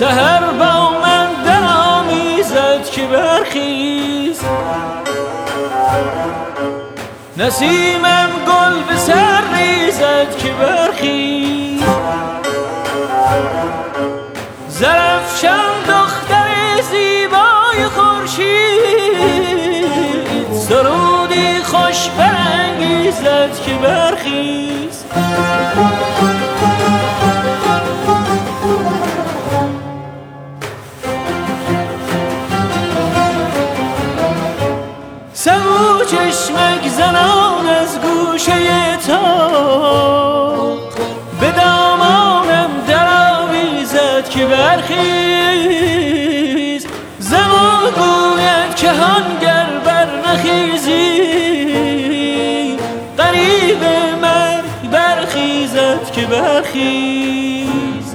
سحر با من درآمیزد که برخیز، نسیمم گل به سر ریزد که برخیز. زرافشان دختر زیبای خورشید، سرودی خوش برانگیزد که برخیز. سبو چشمک زنان از گوشه تاق، به دامانم درآویزد که برخیز. زمان گوید که هنگر بر نخیزی، قریب مرگ برخیزد که برخیز.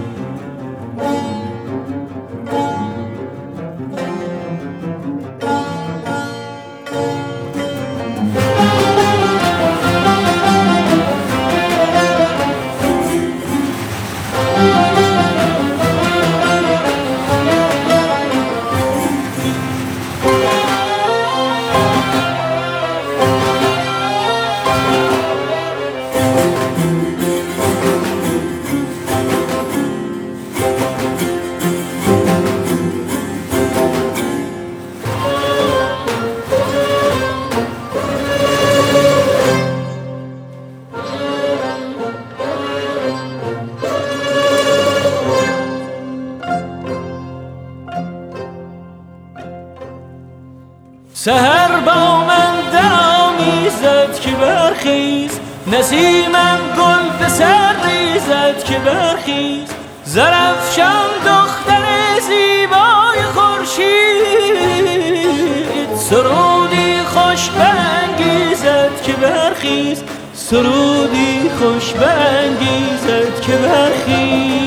سحر با من درآمیزد که برخیز، نسیمم گل به سر ریزد که برخیز. زرافشان دختر زیبای خورشید، سرودی خوش برانگیزد که برخیز. سرودی خوش برانگیزد که برخیز.